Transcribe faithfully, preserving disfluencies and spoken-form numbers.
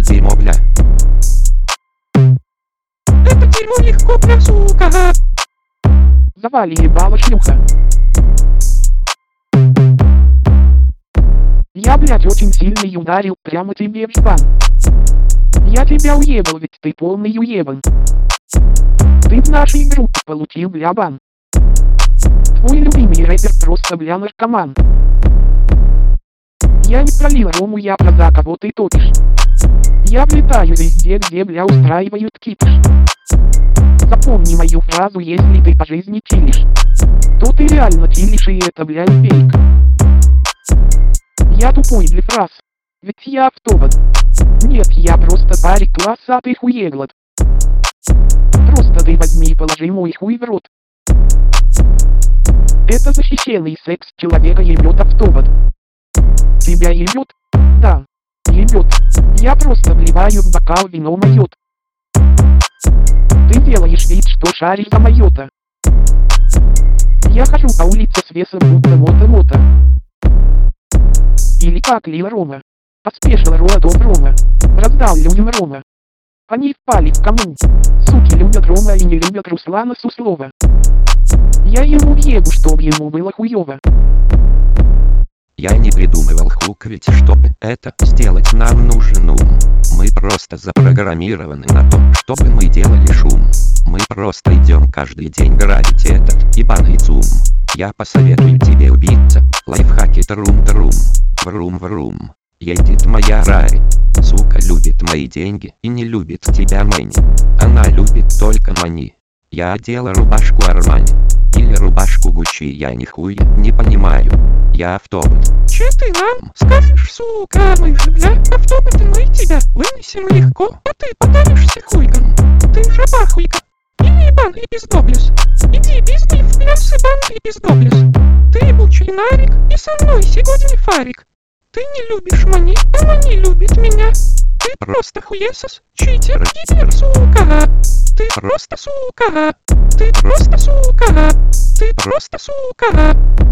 и дерьмо, бля. Это дерьмо легко, бля, сука. Завали ебало, шлюха. Я, блядь, очень сильно и ударил прямо тебе в ебан. Я тебя уебал, ведь ты полный уебан. Ты в нашей группе получил, бля, бан. Твой любимый рэпер просто, бля, наркоман. Я не пролил рому, я про за кого ты топишь. Я влетаю везде, где, бля, устраивают кипиш. Запомни мою фразу, если ты по жизни чилишь, то ты реально чилишь, и это, бля, не фейк. Я тупой для фраз, ведь я автобот. Нет, я просто парик классатый хуеглот. Просто ты возьми и положи мой хуй в рот. Это защищенный секс, человека ебет автобот. Тебя ебет? Да, ебет. Я просто вливаю в бокал вино майот. Ты делаешь вид, что шаришь за майота. Я хожу по улице с весом будто мото-мото. Или как Лил Рома. Поспешил Роа до Рома. Раздал людям Рома. Они впали в кому. Суки любят Рома и не любят Руслана Суслова. Я ему въебу, чтоб ему было хуёво. Я не придумывал хук, ведь чтобы это сделать, нам нужен ум. Мы просто запрограммированы на то, чтобы мы делали шум. Мы просто идем каждый день грабить этот ебаный ЦУМ. Я посоветую тебе убиться. Лайфхаки трум-трум. Врум-врум. Едет моя Рари. Сука любит мои деньги и не любит тебя Мэнни. Она любит только мани. Я одела рубашку Армани или рубашку Гуччи, я нихуя не понимаю. Я автобот. Че ты нам скажешь, сука? Мы же, бля, автоботы, мы тебя вынесем легко, а ты подавишься хуйком. Ты жаба хуйка. Иди ебан и пиздоблюс. Иди пизди в пляс ебан и пиздоблюс. Ты ебучий нарик и со мной сегодня фарик. Ты не любишь мани, а мани любит меня. Ты просто хуесос, читер, гипер, сука. Ты просто сука. Ты просто сука. Ты просто сука.